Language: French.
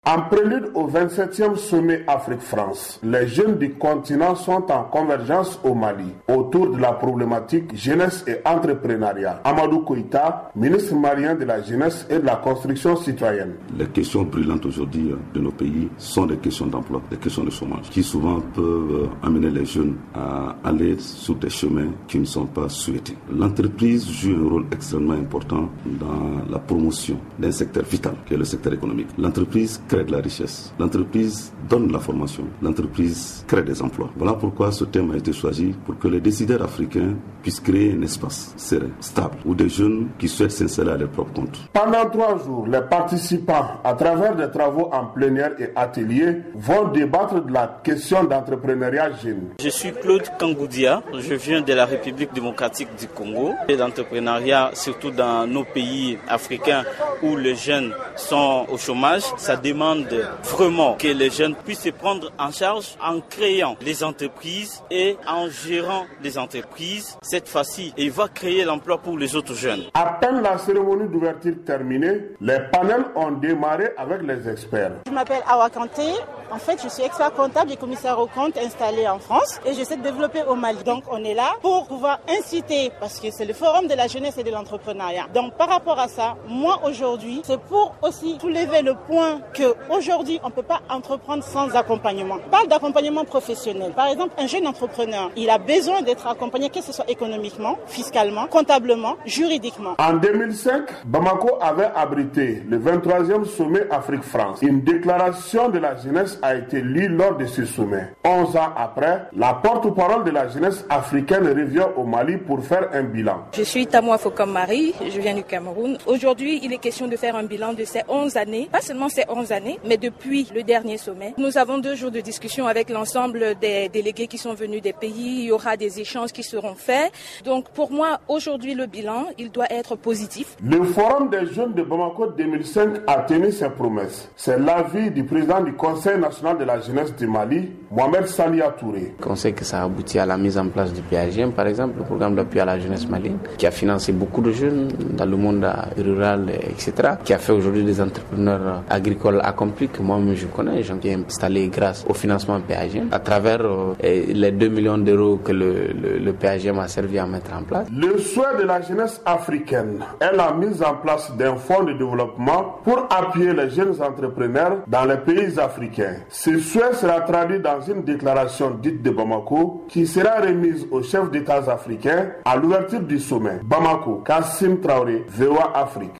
En prélude au 27e sommet Afrique-France, les jeunes du continent sont en convergence au Mali autour de la problématique jeunesse et entrepreneuriat. Amadou Koïta, ministre malien de la jeunesse et de la construction citoyenne. Les questions brûlantes aujourd'hui de nos pays sont des questions d'emploi, des questions de chômage, qui souvent peuvent amener les jeunes à aller sur des chemins qui ne sont pas souhaités. L'entreprise joue un rôle extrêmement important dans la promotion d'un secteur vital, qui est le secteur économique. L'entreprise crée de la richesse. L'entreprise donne de la formation. L'entreprise crée des emplois. Voilà pourquoi ce thème a été choisi pour que les décideurs africains puissent créer un espace serein, stable, où des jeunes qui souhaitent s'installer à leur propre compte. Pendant 3 jours, les participants, à travers des travaux en plénière et ateliers, vont débattre de la question d'entrepreneuriat jeune. Je suis Claude Kangoudia. Je viens de la République démocratique du Congo. L'entrepreneuriat, surtout dans nos pays africains où les jeunes sont au chômage, ça demande vraiment que les jeunes puissent se prendre en charge en créant les entreprises et en gérant les entreprises. Cette fois-ci, il va créer l'emploi pour les autres jeunes. À peine la cérémonie d'ouverture terminée, les panels ont démarré avec les experts. Je m'appelle Awa Kanté. En fait, je suis expert comptable et commissaire aux comptes installé en France et j'essaie de développer au Mali. Donc, on est là pour pouvoir inciter, parce que c'est le forum de la jeunesse et de l'entrepreneuriat. Donc, par rapport à ça, moi aujourd'hui, c'est pour aussi soulever le point qu'aujourd'hui, on ne peut pas entreprendre sans accompagnement. On parle d'accompagnement professionnel. Par exemple, un jeune entrepreneur, il a besoin d'être accompagné, que ce soit économiquement, fiscalement, comptablement, juridiquement. En 2005, Bamako avait abrité le 23e sommet Afrique-France. Une déclaration de la jeunesse a été lue lors de ce sommet. 11 ans après, la porte-parole de la jeunesse africaine revient au Mali pour faire un bilan. Je suis Tamoua Fokam Marie, je viens du Cameroun. Aujourd'hui, il est question de faire un bilan de ces 11 années, pas seulement ces 11 années, mais depuis le dernier sommet. Nous avons 2 jours de discussion avec l'ensemble des délégués qui sont venus des pays. Il y aura des échanges qui seront faits. Donc pour moi, aujourd'hui, le bilan, il doit être positif. Le Forum des jeunes de Bamako 2005 a tenu ses promesses. C'est l'avis du président du Conseil national de la jeunesse du Mali, Mohamed Salia Touré. On sait que ça a abouti à la mise en place du PAGM, par exemple, le programme d'appui à la jeunesse malienne, qui a financé beaucoup de jeunes dans le monde rural, etc., qui a fait aujourd'hui des entrepreneurs agricoles accomplis que moi-même je connais. J'en ai installé grâce au financement PAGM, à travers les 2 millions d'euros que le PAGM a servi à mettre en place. Le souhait de la jeunesse africaine est la mise en place d'un fonds de développement pour appuyer les jeunes entrepreneurs dans les pays africains. Ce souhait sera traduit dans une déclaration dite de Bamako qui sera remise aux chefs d'État africains à l'ouverture du sommet. Bamako, Kassim Traoré, VOA Afrique.